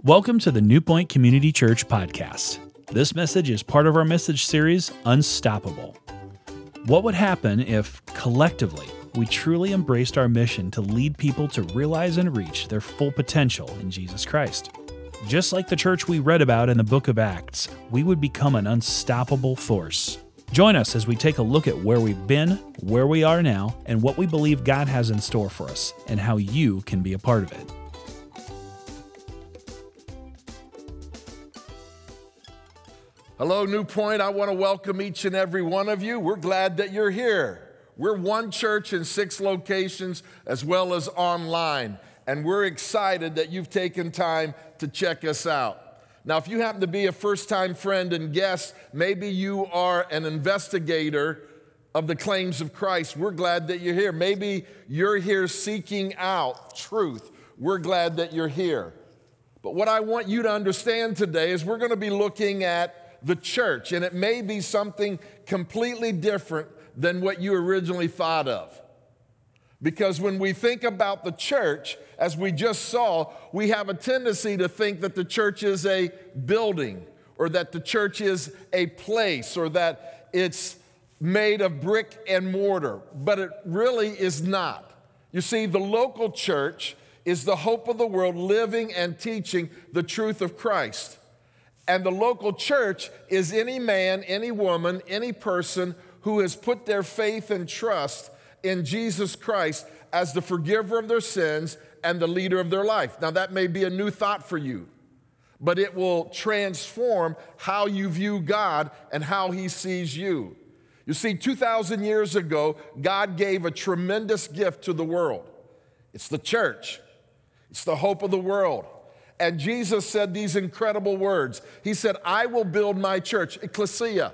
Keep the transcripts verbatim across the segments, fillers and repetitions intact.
Welcome to the New Point Community Church podcast. This message is part of our message series, Unstoppable. What would happen if, collectively, we truly embraced our mission to lead people to realize and reach their full potential in Jesus Christ? Just like the church we read about in the book of Acts, we would become an unstoppable force. Join us as we take a look at where we've been, where we are now, and what we believe God has in store for us, and how you can be a part of it. Hello, New Point. I want to welcome each and every one of you. We're glad that you're here. We're one church in six locations as well as online, and we're excited that you've taken time to check us out. Now, if you happen to be a first-time friend and guest, maybe you are an investigator of the claims of Christ. We're glad that you're here. Maybe you're here seeking out truth. We're glad that you're here. But what I want you to understand today is we're going to be looking at the church, and it may be something completely different than what you originally thought of. Because when we think about the church, as we just saw, we have a tendency to think that the church is a building, or that the church is a place, or that it's made of brick and mortar, but it really is not. You see, the local church is the hope of the world living and teaching the truth of Christ. And the local church is any man, any woman, any person who has put their faith and trust in Jesus Christ as the forgiver of their sins and the leader of their life. Now, that may be a new thought for you, but it will transform how you view God and how He sees you. You see, two thousand years ago, God gave a tremendous gift to the world. It's the church. It's the hope of the world. And Jesus said these incredible words. He said, I will build my church, ecclesia,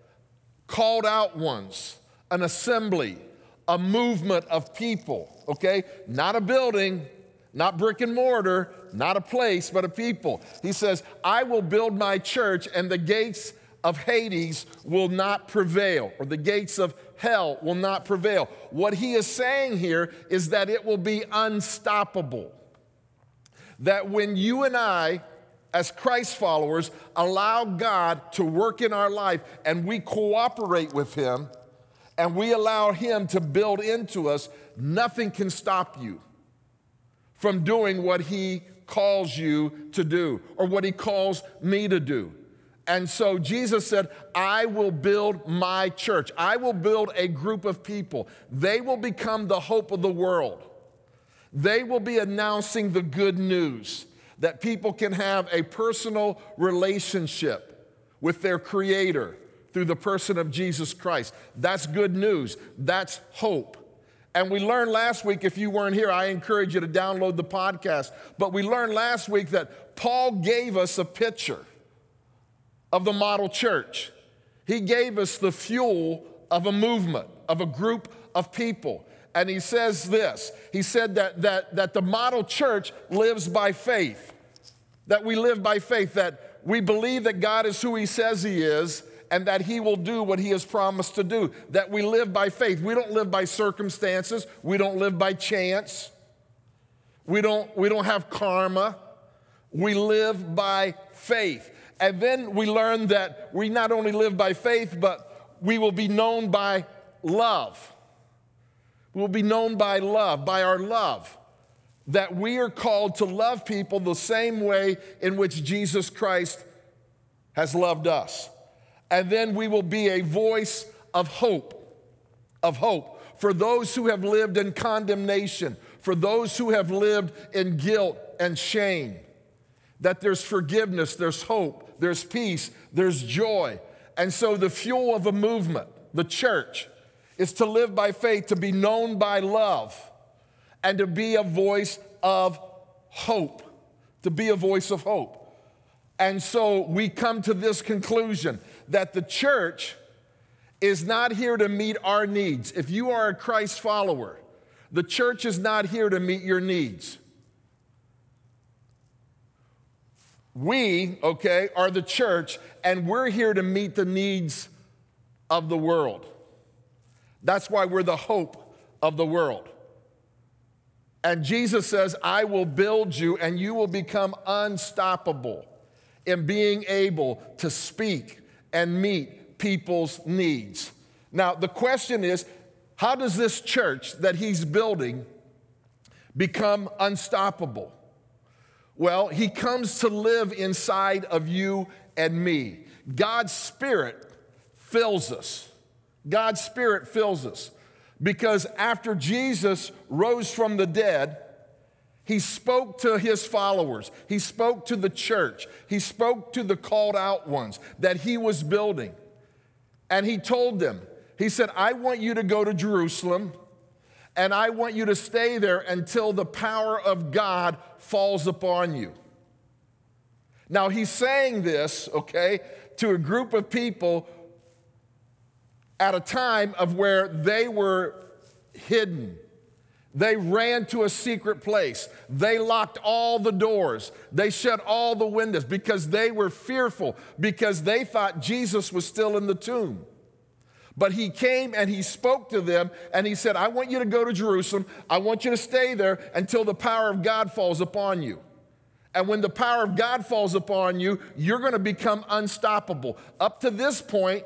called out ones, an assembly, a movement of people, okay? Not a building, not brick and mortar, not a place, but a people. He says, I will build my church, and the gates of Hades will not prevail, or the gates of hell will not prevail. What he is saying here is that it will be unstoppable. That when you and I, as Christ followers, allow God to work in our life and we cooperate with Him and we allow Him to build into us, nothing can stop you from doing what He calls you to do or what He calls me to do. And so Jesus said, I will build my church. I will build a group of people. They will become the hope of the world. They will be announcing the good news that people can have a personal relationship with their Creator through the person of Jesus Christ. That's good news. That's hope. And we learned last week, if you weren't here, I encourage you to download the podcast. But we learned last week that Paul gave us a picture of the model church. He gave us the fuel of a movement, of a group of people. And he says this, he said that, that, that the model church lives by faith, that we live by faith, that we believe that God is who He says He is and that He will do what He has promised to do, that we live by faith. We don't live by circumstances. We don't live by chance. We don't, we don't have karma. We live by faith. And then we learn that we not only live by faith, but we will be known by love. We'll be known by love, by our love, that we are called to love people the same way in which Jesus Christ has loved us. And then we will be a voice of hope, of hope for those who have lived in condemnation, for those who have lived in guilt and shame, that there's forgiveness, there's hope, there's peace, there's joy. And so the fuel of a movement, the church, is to live by faith, to be known by love, and to be a voice of hope, to be a voice of hope. And so we come to this conclusion that the church is not here to meet our needs. If you are a Christ follower, the church is not here to meet your needs. We, okay, are the church, and we're here to meet the needs of the world. That's why we're the hope of the world. And Jesus says, I will build you and you will become unstoppable in being able to speak and meet people's needs. Now, the question is, how does this church that he's building become unstoppable? Well, he comes to live inside of you and me. God's Spirit fills us. God's Spirit fills us. Because after Jesus rose from the dead, he spoke to his followers. He spoke to the church. He spoke to the called out ones that he was building. And he told them, he said, I want you to go to Jerusalem, and I want you to stay there until the power of God falls upon you. Now, he's saying this, okay, to a group of people at a time of where they were hidden. They ran to a secret place. They locked all the doors. They shut all the windows because they were fearful, because they thought Jesus was still in the tomb. But he came and he spoke to them and he said, I want you to go to Jerusalem. I want you to stay there until the power of God falls upon you. And when the power of God falls upon you, you're going to become unstoppable. Up to this point,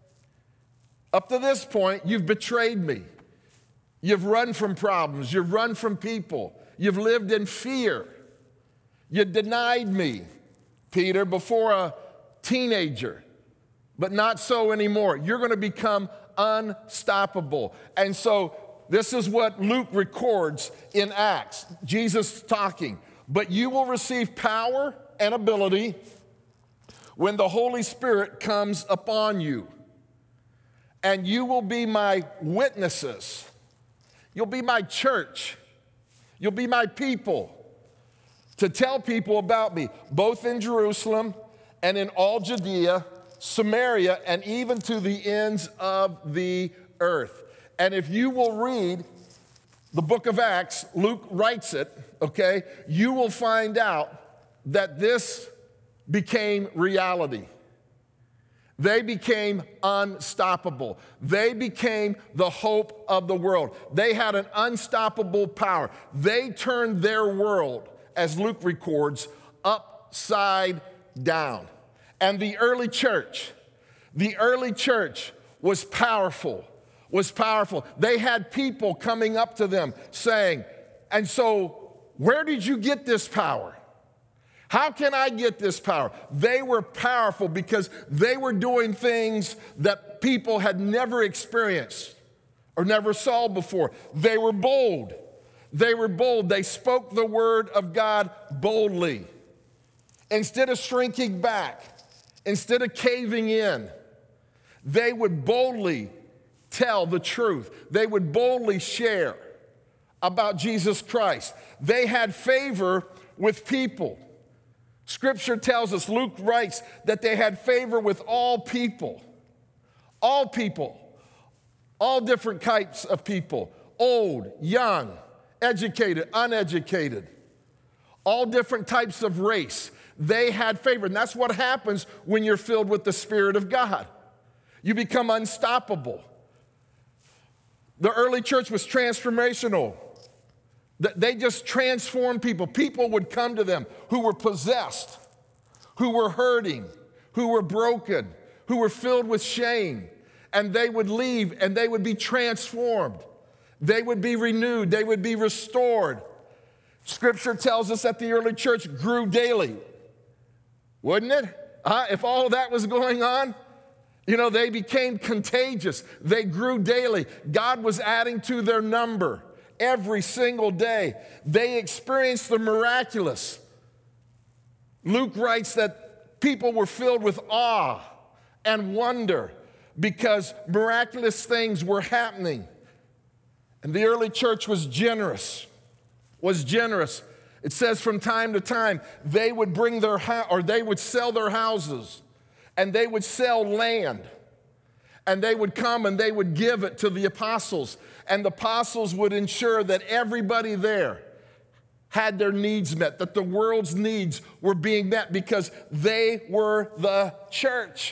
up to this point, you've betrayed me. You've run from problems. You've run from people. You've lived in fear. You denied me, Peter, before a teenager. But not so anymore. You're going to become unstoppable. And so this is what Luke records in Acts. Jesus talking. But you will receive power and ability when the Holy Spirit comes upon you. And you will be my witnesses. You'll be my church. You'll be my people to tell people about me, both in Jerusalem and in all Judea, Samaria, and even to the ends of the earth. And if you will read the book of Acts, Luke writes it, okay, you will find out that this became reality. They became unstoppable. They became the hope of the world. They had an unstoppable power. They turned their world, as Luke records, upside down. And the early church, the early church was powerful, was powerful. They had people coming up to them saying, and so where did you get this power? How can I get this power? They were powerful because they were doing things that people had never experienced or never saw before. They were bold. They were bold. They spoke the word of God boldly. Instead of shrinking back, instead of caving in, they would boldly tell the truth. They would boldly share about Jesus Christ. They had favor with people. Scripture tells us, Luke writes, that they had favor with all people. All people. All different types of people. Old, young, educated, uneducated. All different types of race. They had favor. And that's what happens when you're filled with the Spirit of God. You become unstoppable. The early church was transformational. They just transformed people. People would come to them who were possessed, who were hurting, who were broken, who were filled with shame. And they would leave and they would be transformed. They would be renewed. They would be restored. Scripture tells us that the early church grew daily. Wouldn't it? Uh, if all of that was going on, you know, they became contagious. They grew daily. God was adding to their number. Every single day, they experienced the miraculous. Luke writes that people were filled with awe and wonder because miraculous things were happening. And the early church was generous, was generous. It says from time to time, they would bring their house, or they would sell their houses, and they would sell land. And they would come and they would give it to the apostles. And the apostles would ensure that everybody there had their needs met, that the world's needs were being met because they were the church.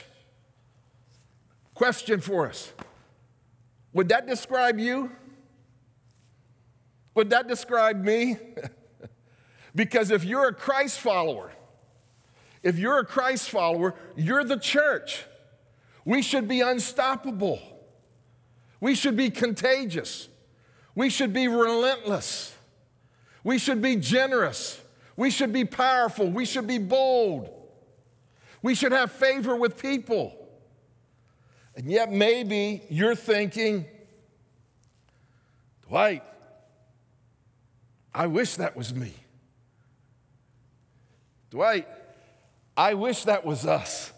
Question for us. Would that describe you? Would that describe me? Because if you're a Christ follower, if you're a Christ follower, you're the church. We should be unstoppable. We should be contagious. We should be relentless. We should be generous. We should be powerful. We should be bold. We should have favor with people. And yet maybe you're thinking, Dwight, I wish that was me. Dwight, I wish that was us.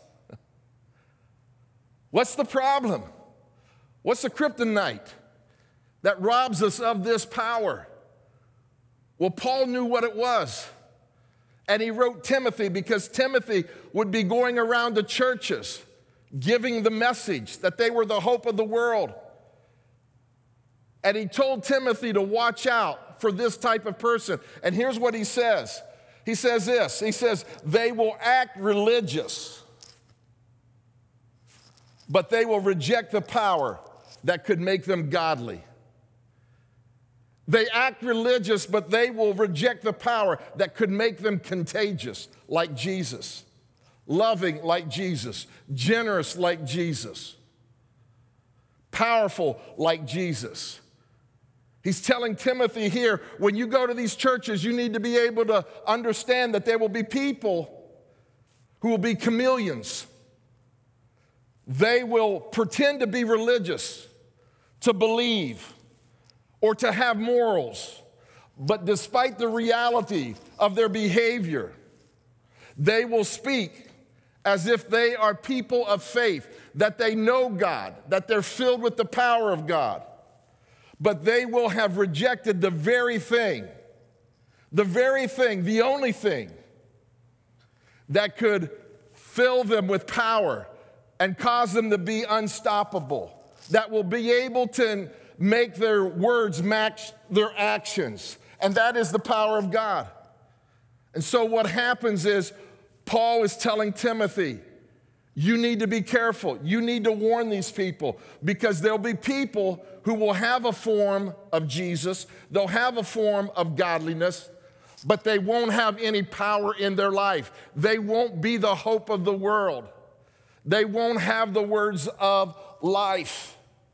What's the problem? What's the kryptonite that robs us of this power? Well, Paul knew what it was. And he wrote Timothy because Timothy would be going around to churches giving the message that they were the hope of the world. And he told Timothy to watch out for this type of person. And here's what he says. He says this. He says, they will act religious, but they will reject the power that could make them godly. They act religious, but they will reject the power that could make them contagious, like Jesus, loving like Jesus, generous like Jesus, powerful like Jesus. He's telling Timothy here, when you go to these churches, you need to be able to understand that there will be people who will be chameleons. They will pretend to be religious, to believe, or to have morals. But despite the reality of their behavior, they will speak as if they are people of faith, that they know God, that they're filled with the power of God. But they will have rejected the very thing, the very thing, the only thing that could fill them with power and cause them to be unstoppable, that will be able to make their words match their actions, and that is the power of God. And so what happens is Paul is telling Timothy, you need to be careful. You need to warn these people, because there'll be people who will have a form of Jesus, they'll have a form of godliness, but they won't have any power in their life. They won't be the hope of the world. They won't have the words of life.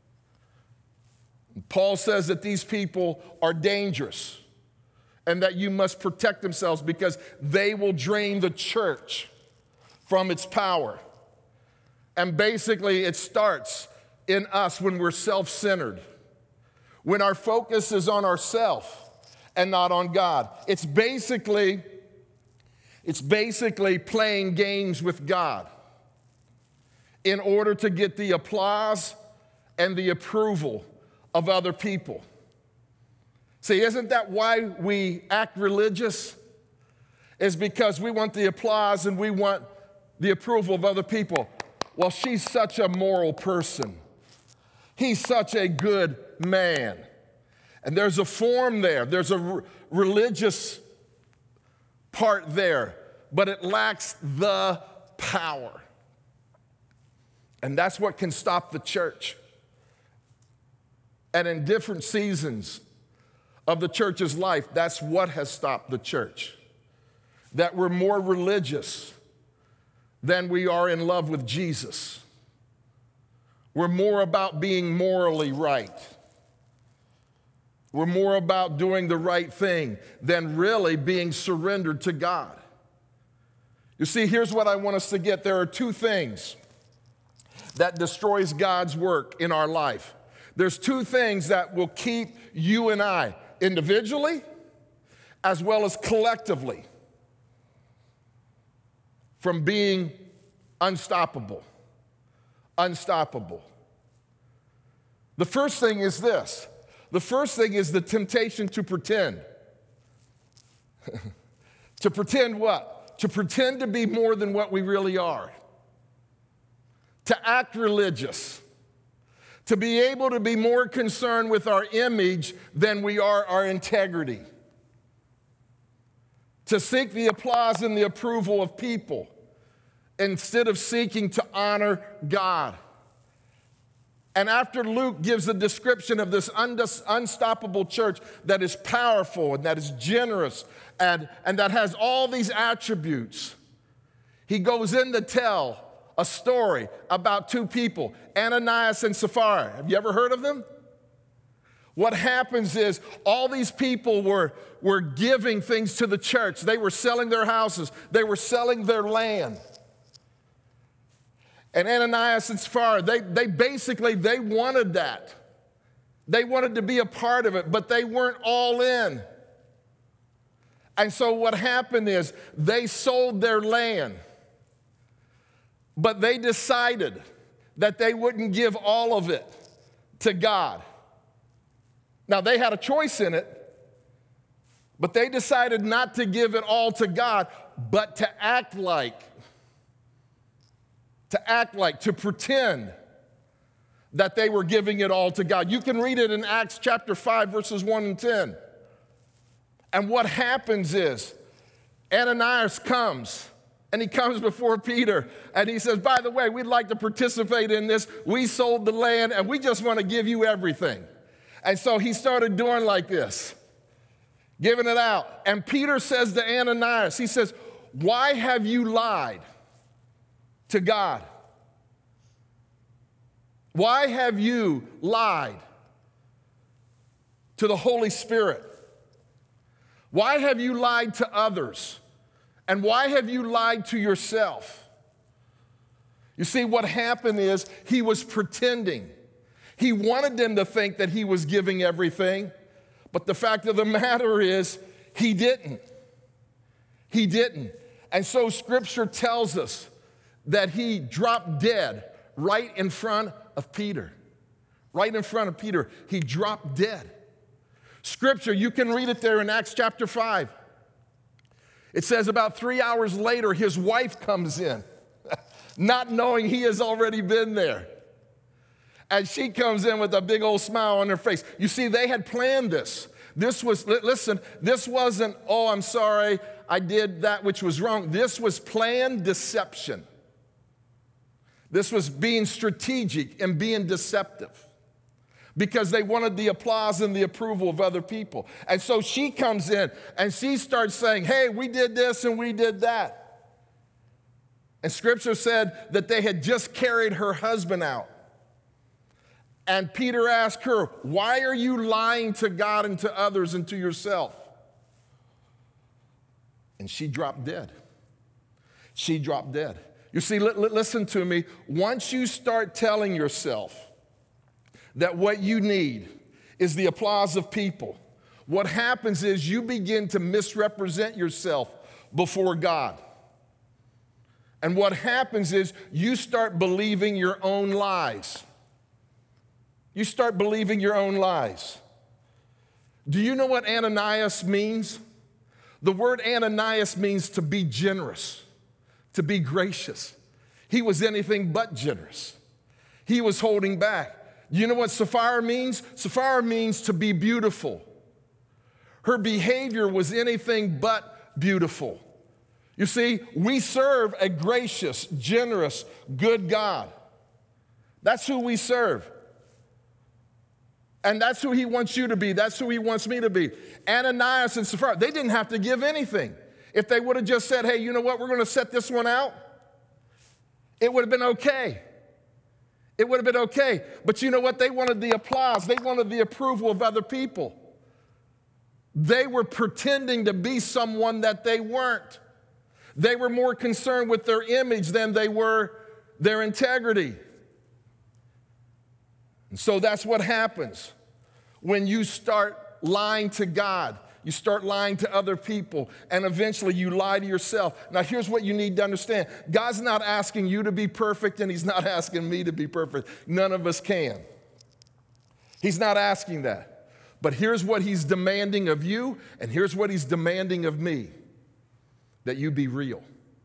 Paul says that these people are dangerous and that you must protect themselves because they will drain the church from its power. And basically, it starts in us when we're self-centered, when our focus is on ourselves and not on God. It's basically, it's basically playing games with God in order to get the applause and the approval of other people. See, isn't that why we act religious? Is because we want the applause and we want the approval of other people. Well, she's such a moral person. He's such a good man. And there's a form there. There's a r- religious part there, but it lacks the power. And that's what can stop the church. And in different seasons of the church's life, that's what has stopped the church. That we're more religious than we are in love with Jesus. We're more about being morally right. We're more about doing the right thing than really being surrendered to God. You see, here's what I want us to get. There are two things that destroys God's work in our life. There's two things that will keep you and I, individually as well as collectively, from being unstoppable. Unstoppable. The first thing is this. The first thing is the temptation to pretend. To pretend what? To pretend to be more than what we really are. To act religious. To be able to be more concerned with our image than we are our integrity. To seek the applause and the approval of people instead of seeking to honor God. And after Luke gives a description of this unstoppable church that is powerful and that is generous and, and that has all these attributes, he goes in to tell a story about two people, Ananias and Sapphira. Have you ever heard of them? What happens is all these people were, were giving things to the church. They were selling their houses. They were selling their land. And Ananias and Sapphira, they, they basically, they wanted that. They wanted to be a part of it, but they weren't all in. And so what happened is they sold their land, but they decided that they wouldn't give all of it to God. Now, they had a choice in it, but they decided not to give it all to God, but to act like to act like, to pretend that they were giving it all to God. You can read it in Acts chapter five, verses one and ten. And what happens is Ananias comes, and he comes before Peter, and he says, by the way, we'd like to participate in this. We sold the land, and we just want to give you everything. And so he started doing like this, giving it out. And Peter says to Ananias, he says, why have you lied to God? Why have you lied to the Holy Spirit? Why have you lied to others? And why have you lied to yourself? You see, what happened is he was pretending. He wanted them to think that he was giving everything, but the fact of the matter is he didn't. He didn't. And so Scripture tells us that he dropped dead right in front of Peter. Right in front of Peter, he dropped dead. Scripture, you can read it there in Acts chapter five. It says about three hours later, his wife comes in, not knowing he has already been there. And she comes in with a big old smile on her face. You see, they had planned this. This was, listen, this wasn't, oh, I'm sorry, I did that which was wrong. This was planned deception. This was being strategic and being deceptive because they wanted the applause and the approval of other people. And so she comes in and she starts saying, hey, we did this and we did that. And Scripture said that they had just carried her husband out. And Peter asked her, why are you lying to God and to others and to yourself? And she dropped dead. She dropped dead. You see, li- li- listen to me. Once you start telling yourself that what you need is the applause of people, what happens is you begin to misrepresent yourself before God. And what happens is you start believing your own lies. You start believing your own lies. Do you know what Ananias means? The word Ananias means to be generous, to be gracious. He was anything but generous. He was holding back. You know what Sapphira means? Sapphira means to be beautiful. Her behavior was anything but beautiful. You see, we serve a gracious, generous, good God. That's who we serve. And that's who he wants you to be. That's who he wants me to be. Ananias and Sapphira, they didn't have to give anything. If they would have just said, hey, you know what, we're going to set this one out, it would have been okay. It would have been okay. But you know what? They wanted the applause. They wanted the approval of other people. They were pretending to be someone that they weren't. They were more concerned with their image than they were their integrity. And so that's what happens when you start lying to God. You start lying to other people, and eventually you lie to yourself. Now, here's what you need to understand. God's not asking you to be perfect, and he's not asking me to be perfect. None of us can. He's not asking that. But here's what he's demanding of you, and here's what he's demanding of me, that you be real.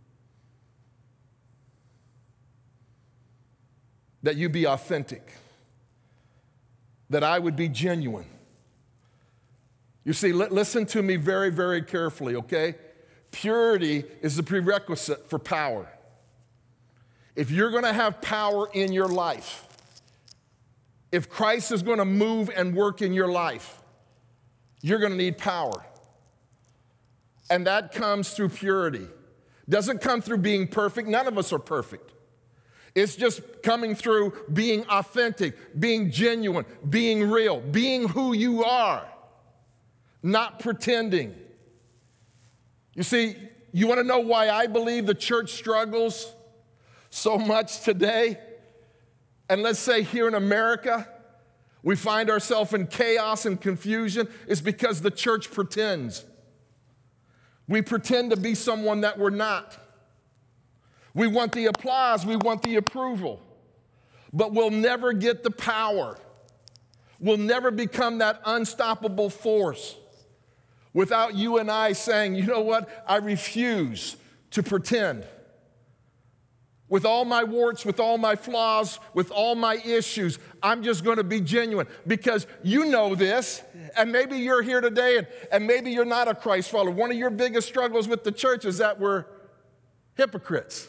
That you be authentic. That I would be genuine. You see, li- listen to me very, very carefully, okay? Purity is the prerequisite for power. If you're going to have power in your life, If Christ is going to move and work in your life, you're going to need power. And that comes through purity. Doesn't come through being perfect. None of us are perfect. It's just coming through being authentic, being genuine, being real, being who you are, not pretending. You see, you want to know why I believe the church struggles so much today? And let's say here in America, we find ourselves in chaos and confusion. It's because the church pretends. We pretend to be someone that we're not. We want the applause, we want the approval, but we'll never get the power. We'll never become that unstoppable force without you and I saying, you know what, I refuse to pretend. With all my warts, with all my flaws, with all my issues, I'm just going to be genuine because you know this, and maybe you're here today, and, and maybe you're not a Christ follower. One of your biggest struggles with the church is that we're hypocrites.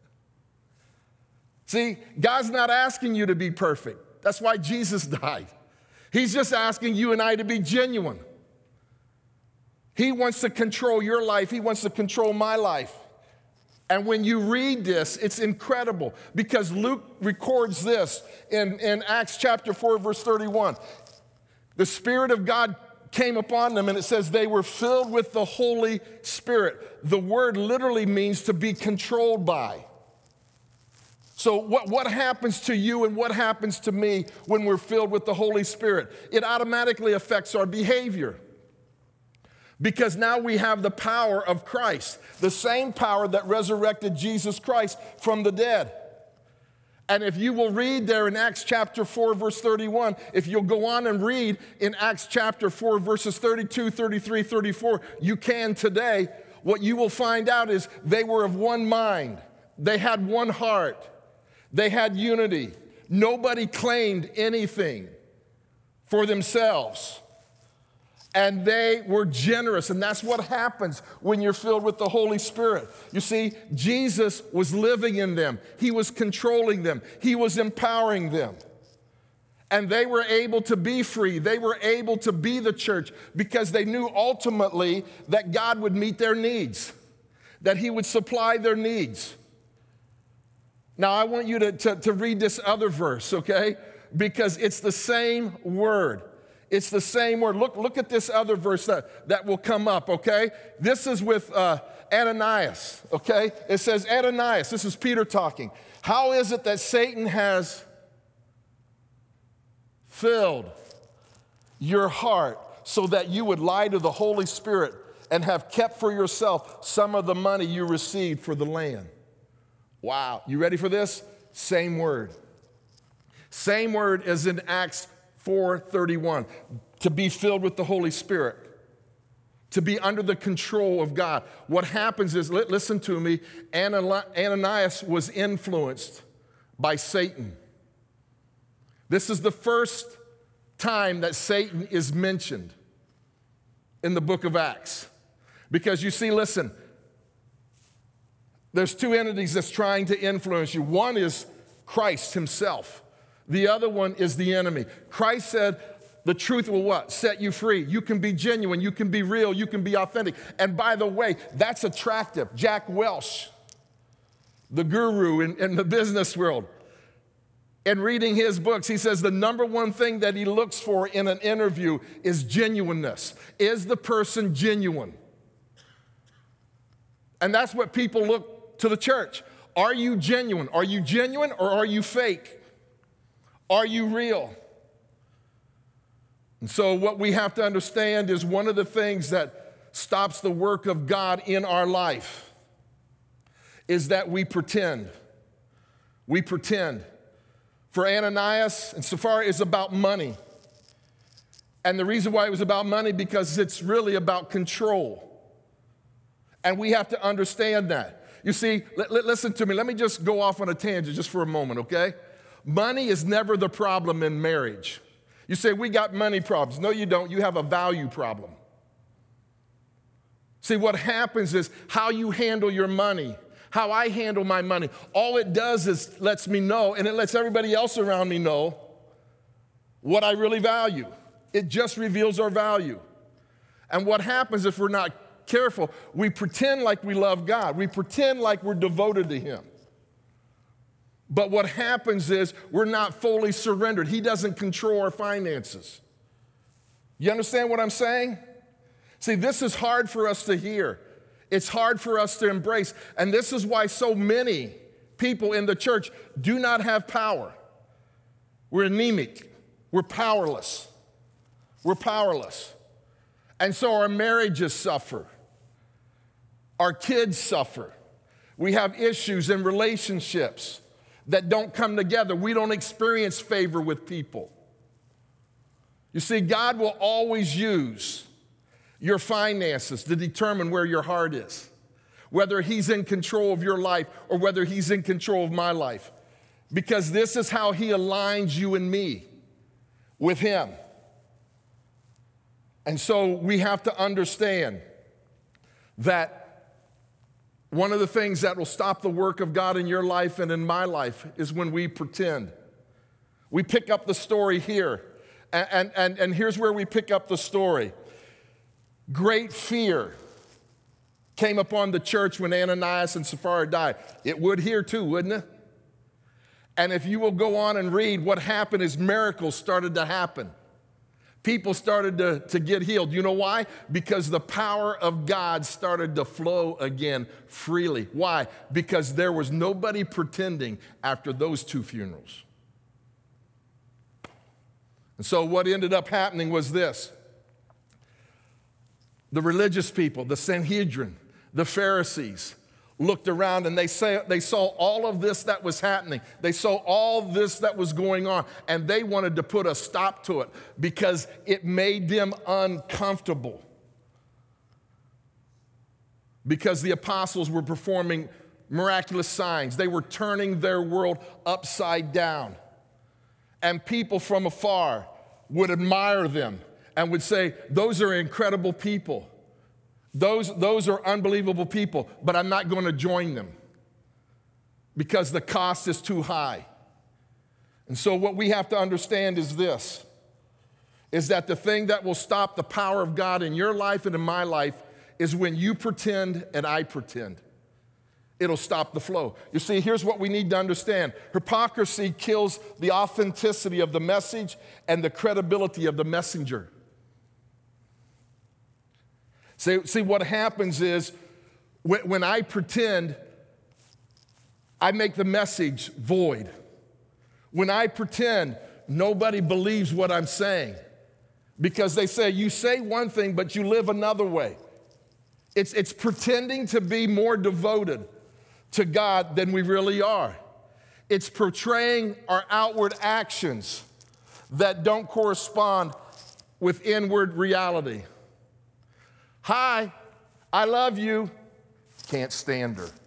See, God's not asking you to be perfect. That's why Jesus died. He's just asking you and I to be genuine. He wants to control your life. He wants to control my life. And when you read this, it's incredible because Luke records this in, in Acts chapter four, verse thirty-one. The Spirit of God came upon them, and it says they were filled with the Holy Spirit. The word literally means to be controlled by. So what, what happens to you and what happens to me when we're filled with the Holy Spirit? It automatically affects our behavior. Because now we have the power of Christ, the same power that resurrected Jesus Christ from the dead. And if you will read there in Acts chapter four, verse thirty-one, if you'll go on and read in Acts chapter four, verses thirty-two, thirty-three, thirty-four, you can today, what you will find out is they were of one mind. They had one heart. They had unity. Nobody claimed anything for themselves. And they were generous, and that's what happens when you're filled with the Holy Spirit. You see, Jesus was living in them. He was controlling them. He was empowering them. And they were able to be free. They were able to be the church because they knew ultimately that God would meet their needs, that He would supply their needs. Now, I want you to, to, to read this other verse, okay? Because it's the same word. It's the same word. Look, look at this other verse that, that will come up, okay? This is with uh, Ananias, okay? It says, Ananias, this is Peter talking. How is it that Satan has filled your heart so that you would lie to the Holy Spirit and have kept for yourself some of the money you received for the land? Wow. You ready for this? Same word. Same word as in Acts four thirty-one, to be filled with the Holy Spirit, to be under the control of God. What happens is, listen to me, Ananias was influenced by Satan. This is the first time that Satan is mentioned in the book of Acts. Because you see, listen, there's two entities that's trying to influence you. One is Christ himself. The other one is the enemy. Christ said, the truth will what? Set you free. You can be genuine. You can be real. You can be authentic. And by the way, that's attractive. Jack Welch, the guru in, in the business world, in reading his books, he says the number one thing that he looks for in an interview is genuineness. Is the person genuine? And that's what people look to the church. Are you genuine? Are you genuine or are you fake? Are you real? And so what we have to understand is one of the things that stops the work of God in our life is that we pretend. We pretend. For Ananias and Sapphira, it's about money. And the reason why it was about money, because it's really about control. And we have to understand that. You see, l- l- listen to me. Let me just go off on a tangent just for a moment, okay? Money is never the problem in marriage. You say, we got money problems. No, you don't. You have a value problem. See, what happens is how you handle your money, how I handle my money, all it does is lets me know, and it lets everybody else around me know what I really value. It just reveals our value. And what happens if we're not careful, we pretend like we love God. We pretend like we're devoted to Him. But what happens is we're not fully surrendered. He doesn't control our finances. You understand what I'm saying? See, this is hard for us to hear. It's hard for us to embrace. And this is why so many people in the church do not have power. We're anemic. We're powerless. We're powerless. And so our marriages suffer. Our kids suffer. We have issues in relationships that don't come together. We don't experience favor with people. You see, God will always use your finances to determine where your heart is, whether He's in control of your life or whether He's in control of my life, because this is how He aligns you and me with Him. And so we have to understand that one of the things that will stop the work of God in your life and in my life is when we pretend. We pick up the story here, and, and, and here's where we pick up the story. Great fear came upon the church when Ananias and Sapphira died. It would here too, wouldn't it? And if you will go on and read, what happened is miracles started to happen. People started to, to get healed. You know why? Because the power of God started to flow again freely. Why? Because there was nobody pretending after those two funerals. And so what ended up happening was this. The religious people, the Sanhedrin, the Pharisees, looked around and they, say, they saw all of this that was happening. They saw all this that was going on, and they wanted to put a stop to it because it made them uncomfortable. Because the apostles were performing miraculous signs. They were turning their world upside down. And people from afar would admire them and would say, those are incredible people. Those, those are unbelievable people, but I'm not going to join them because the cost is too high. And so what we have to understand is this, is that the thing that will stop the power of God in your life and in my life is when you pretend and I pretend. It'll stop the flow. You see, here's what we need to understand. Hypocrisy kills the authenticity of the message and the credibility of the messenger. See, see, what happens is when, when I pretend, I make the message void. When I pretend, nobody believes what I'm saying because they say, you say one thing, but you live another way. It's, it's pretending to be more devoted to God than we really are. It's portraying our outward actions that don't correspond with inward reality. Hi, I love you, can't stand her.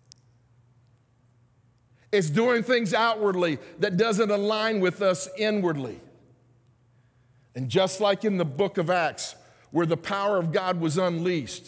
It's doing things outwardly that doesn't align with us inwardly. And just like in the book of Acts, where the power of God was unleashed,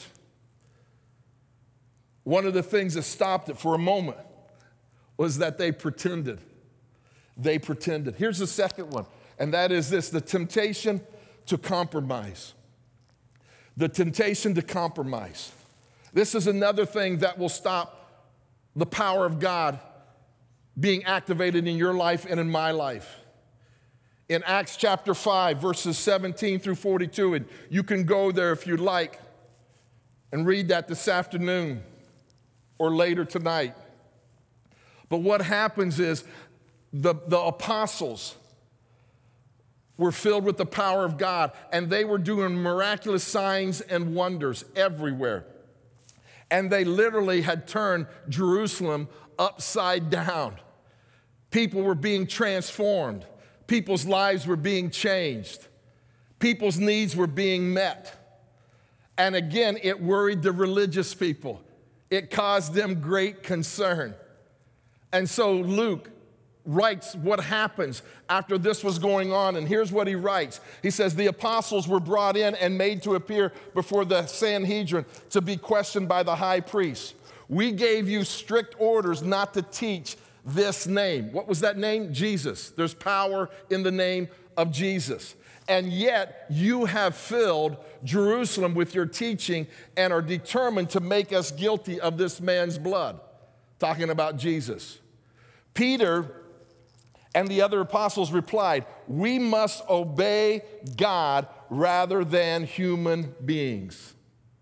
one of the things that stopped it for a moment was that they pretended. They pretended. Here's the second one, and that is this, the temptation to compromise. The temptation to compromise. This is another thing that will stop the power of God being activated in your life and in my life. In Acts chapter five, verses seventeen through forty-two, and you can go there if you'd like and read that this afternoon or later tonight. But what happens is the, the apostles were filled with the power of God, and they were doing miraculous signs and wonders everywhere. And they literally had turned Jerusalem upside down. People were being transformed. People's lives were being changed. People's needs were being met. And again, it worried the religious people. It caused them great concern. And so Luke writes what happens after this was going on, and here's what he writes. He says, the apostles were brought in and made to appear before the Sanhedrin to be questioned by the high priest. We gave you strict orders not to teach this name. What was that name? Jesus. There's power in the name of Jesus. And yet you have filled Jerusalem with your teaching and are determined to make us guilty of this man's blood. Talking about Jesus. Peter and the other apostles replied, we must obey God rather than human beings.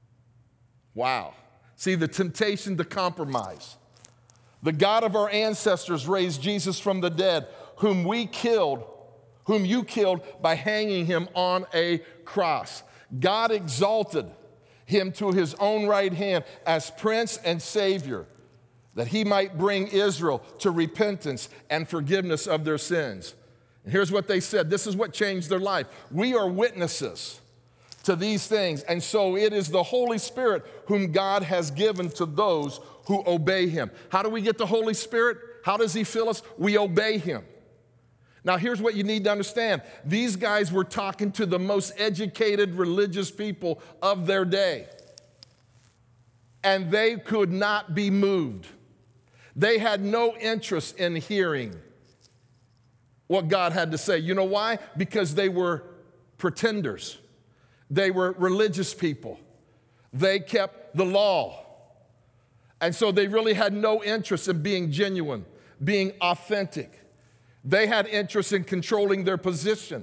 Wow. See, the temptation to compromise. The God of our ancestors raised Jesus from the dead, whom we killed, whom you killed by hanging him on a cross. God exalted him to his own right hand as Prince and Savior, that he might bring Israel to repentance and forgiveness of their sins. And here's what they said. This is what changed their life. We are witnesses to these things, and so it is the Holy Spirit whom God has given to those who obey him. How do we get the Holy Spirit? How does he fill us? We obey him. Now, here's what you need to understand. These guys were talking to the most educated religious people of their day, and they could not be moved. They had no interest in hearing what God had to say. You know why? Because they were pretenders. They were religious people. They kept the law. And so they really had no interest in being genuine, being authentic. They had interest in controlling their position,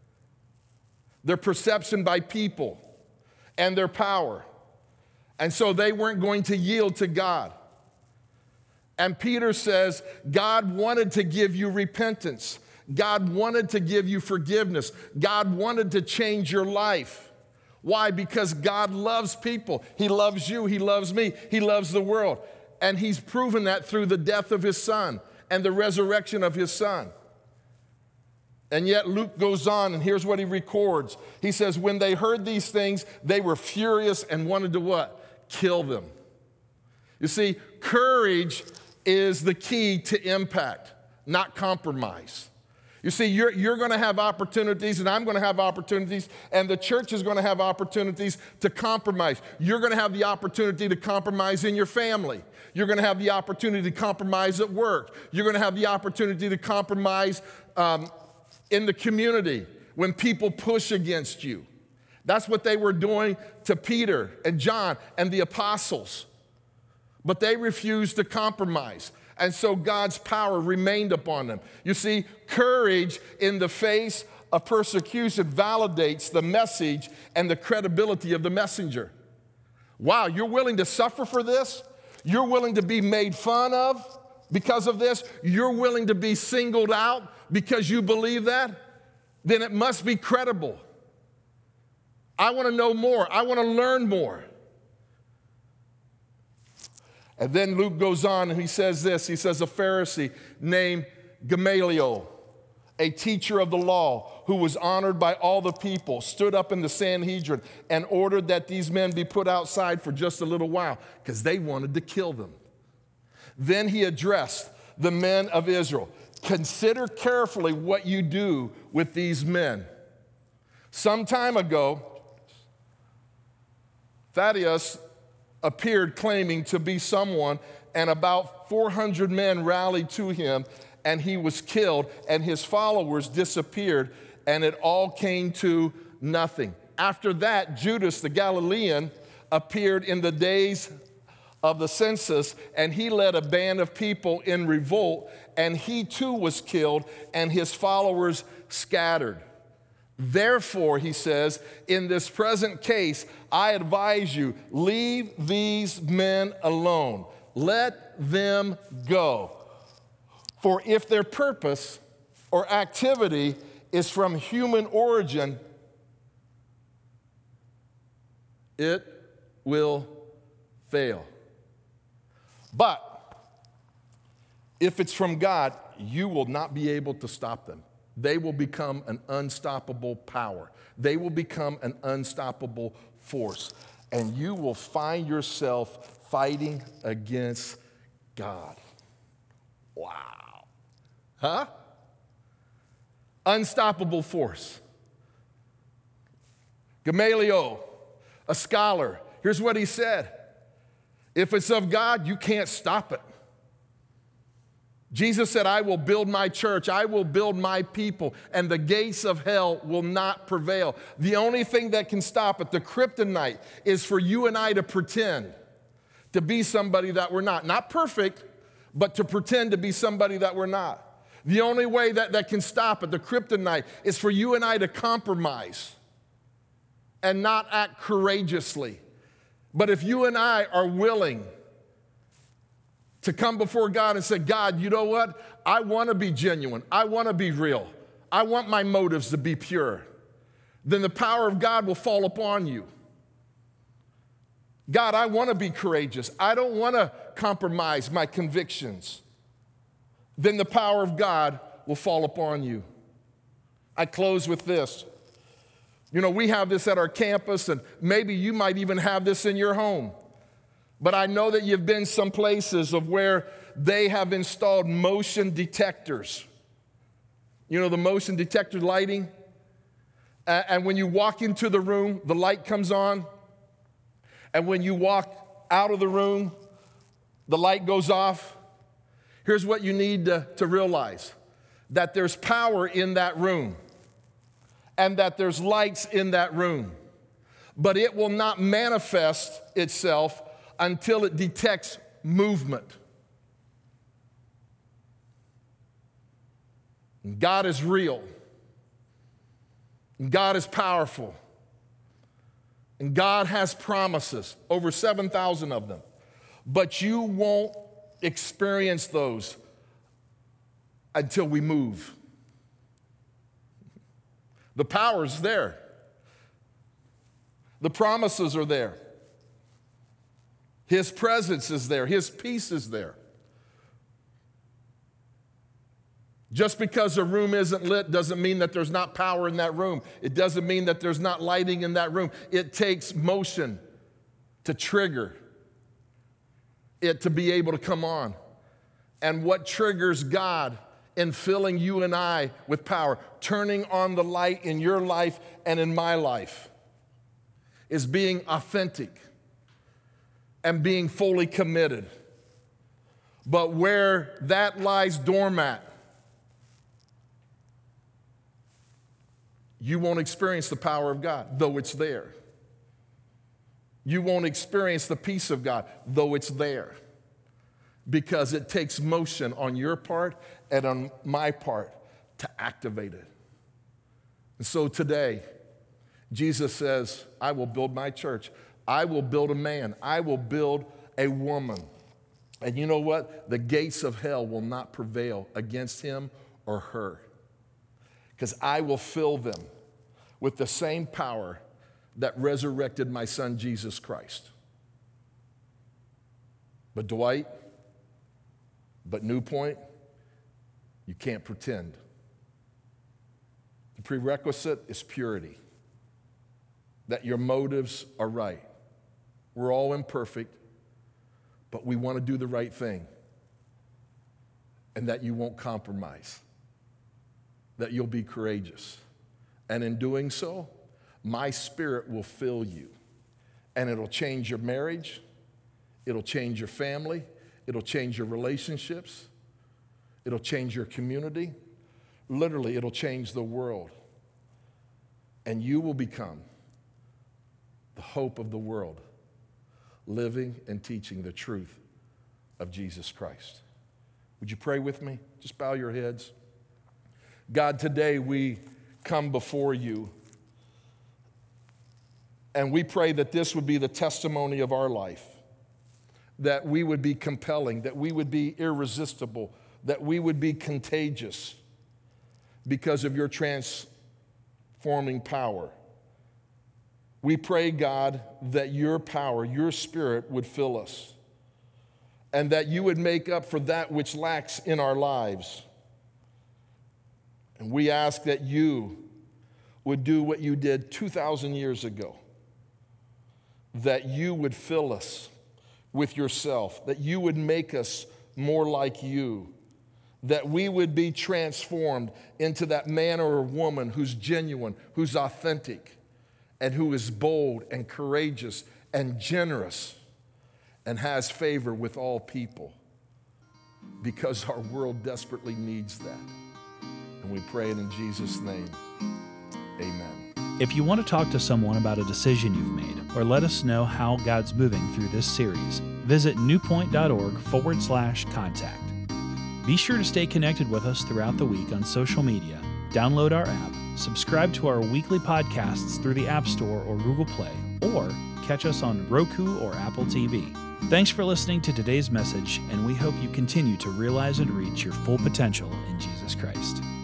their perception by people, and their power. And so they weren't going to yield to God. And Peter says, God wanted to give you repentance. God wanted to give you forgiveness. God wanted to change your life. Why? Because God loves people. He loves you. He loves me. He loves the world. And he's proven that through the death of his son and the resurrection of his son. And yet Luke goes on, and here's what he records. He says, when they heard these things, they were furious and wanted to what? Kill them. You see, courage is the key to impact, not compromise. You see, you're, you're going to have opportunities, and I'm going to have opportunities, and the church is going to have opportunities to compromise. You're going to have the opportunity to compromise in your family. You're going to have the opportunity to compromise at work. You're going to have the opportunity to compromise um, in the community when people push against you. That's what they were doing to Peter and John and the apostles. But they refused to compromise. And so God's power remained upon them. You see, courage in the face of persecution validates the message and the credibility of the messenger. Wow, you're willing to suffer for this? You're willing to be made fun of because of this? You're willing to be singled out because you believe that? Then it must be credible. I want to know more. I want to learn more. And then Luke goes on and he says this. He says, a Pharisee named Gamaliel, a teacher of the law who was honored by all the people, stood up in the Sanhedrin and ordered that these men be put outside for just a little while because they wanted to kill them. Then he addressed the men of Israel. Consider carefully what you do with these men. Some time ago, Thaddeus appeared claiming to be someone, and about four hundred men rallied to him, and he was killed, and his followers disappeared, and it all came to nothing. After that, Judas the Galilean appeared in the days of the census, and he led a band of people in revolt, and he too was killed, and his followers scattered. Therefore, he says, in this present case, I advise you, leave these men alone. Let them go. For if their purpose or activity is from human origin, it will fail. But if it's from God, you will not be able to stop them. They will become an unstoppable power. They will become an unstoppable force. And you will find yourself fighting against God. Wow. Huh? Unstoppable force. Gamaliel, a scholar, here's what he said. If it's of God, you can't stop it. Jesus said, I will build my church, I will build my people, and the gates of hell will not prevail. The only thing that can stop it, the kryptonite, is for you and I to pretend to be somebody that we're not. Not perfect, but to pretend to be somebody that we're not. The only way that, that can stop it, the kryptonite, is for you and I to compromise and not act courageously. But if you and I are willing to come before God and say, God, you know what? I want to be genuine. I want to be real. I want my motives to be pure. Then the power of God will fall upon you. God, I want to be courageous. I don't want to compromise my convictions. Then the power of God will fall upon you. I close with this. You know, we have this at our campus, and maybe you might even have this in your home. But I know that you've been some places of where they have installed motion detectors. You know, the motion detector lighting? And when you walk into the room, the light comes on. And when you walk out of the room, the light goes off. Here's what you need to, to realize, that there's power in that room and that there's lights in that room. But it will not manifest itself until it detects movement. And God is real. And God is powerful. And God has promises, over seven thousand of them. But you won't experience those until we move. The power's there. The promises are there. His presence is there. His peace is there. Just because a room isn't lit doesn't mean that there's not power in that room. It doesn't mean that there's not lighting in that room. It takes motion to trigger it to be able to come on. And what triggers God in filling you and I with power, turning on the light in your life and in my life, is being authentic and being fully committed. But where that lies dormant, you won't experience the power of God, though it's there. You won't experience the peace of God, though it's there. Because it takes motion on your part and on my part to activate it. And so today, Jesus says, I will build my church. I will build a man. I will build a woman. And you know what? The gates of hell will not prevail against him or her. Because I will fill them with the same power that resurrected my son, Jesus Christ. But Dwight, but New Point, you can't pretend. The prerequisite is purity, that your motives are right. We're all imperfect, but we want to do the right thing, and that you won't compromise, that you'll be courageous. And in doing so, my spirit will fill you, and it'll change your marriage, it'll change your family, it'll change your relationships, it'll change your community. Literally, it'll change the world. And you will become the hope of the world, living and teaching the truth of Jesus Christ. Would you pray with me? Just bow your heads. God, today we come before you, and we pray that this would be the testimony of our life, that we would be compelling, that we would be irresistible, that we would be contagious because of your transforming power. We pray, God, that your power, your spirit would fill us, and that you would make up for that which lacks in our lives. And we ask that you would do what you did two thousand years ago, that you would fill us with yourself, that you would make us more like you, that we would be transformed into that man or woman who's genuine, who's authentic, and who is bold and courageous and generous and has favor with all people. because our world desperately needs that. And we pray it in Jesus' name. Amen. If you want to talk to someone about a decision you've made, or let us know how God's moving through this series, visit newpoint.org forward slash contact. Be sure to stay connected with us throughout the week on social media, download our app, subscribe to our weekly podcasts through the App Store or Google Play, or catch us on Roku or Apple T V. Thanks for listening to today's message, and we hope you continue to realize and reach your full potential in Jesus Christ.